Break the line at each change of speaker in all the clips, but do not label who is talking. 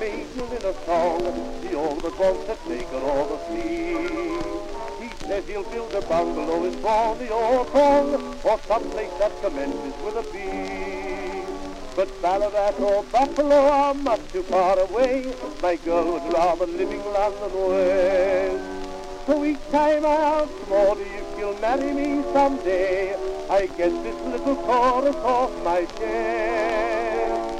angel in a song. He always wants to take her over the sea. He says he'll build a bungalow in Borneo or Kong, or someplace that commences with a B. But Ballarat or Buffalo are much too far away. My girl would rather living London way. So each time I ask Maudie if she'll marry me someday, I get this little chorus off my chest.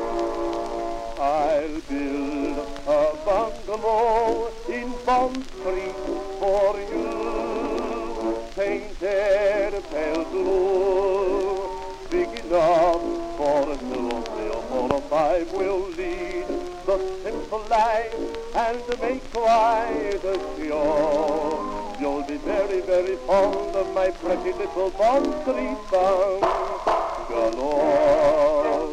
I'll build a bungalow in Bond Street for you, painted pale blue, big enough for a 2 or 3 or 4 or 5 will lead the simple life and make quite a show. You'll be very, very fond of my pretty little Bond Street bungalow.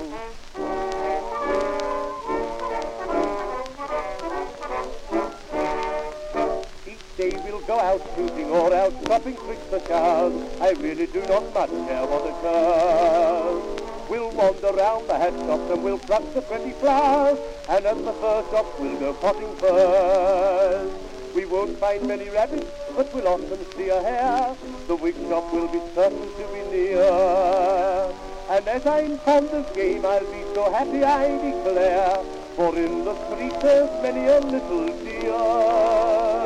Day we'll go out shooting or out shopping Christmas cars. I really do not much care what occurs. We'll wander round the hat shops and we'll pluck the pretty flowers, and at the fur shop we'll go potting furs. We won't find many rabbits, but we'll often see a hare. The wig shop will be certain to be near. And as I'm fond of game, I'll be so happy I declare, for in the street there's many a little deer.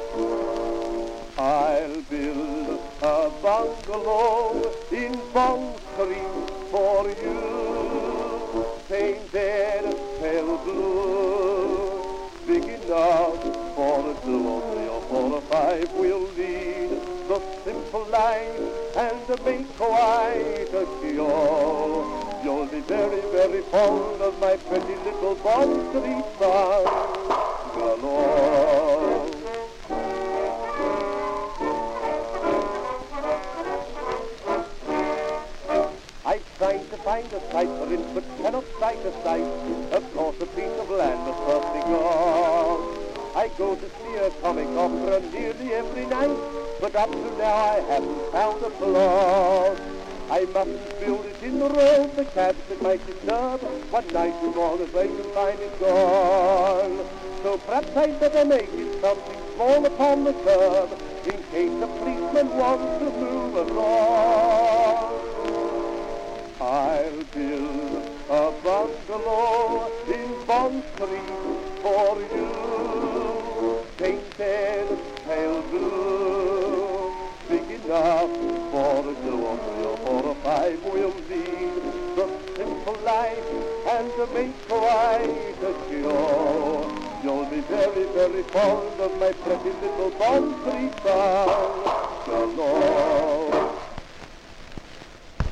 I'll build a bungalow in Bond Street for you, painted pale blue, big enough for a 2 or 3 or 4 or 5 will lead the simple life and make quite a show. You'll be very, very fond of my pretty little Bond Street bungalow. Trying to find a site for it, but cannot find a site. Of course, a piece of land was perfectly gone. I go to see a comic opera nearly every night, but up to now I haven't found a plot. I mustn't build it in the road, the cabs that might disturb. One night we're gone as late to find it gone. So perhaps I'd better make it something small upon the curb, in case a policeman wants to move along. I'll build a bungalow in Bond Street for you, painted pale blue, big enough for a 2 or 3 or 4 or 5 will lead the simple life and make quite a show. You'll be very, very fond of my pretty little Bond Street bungalow.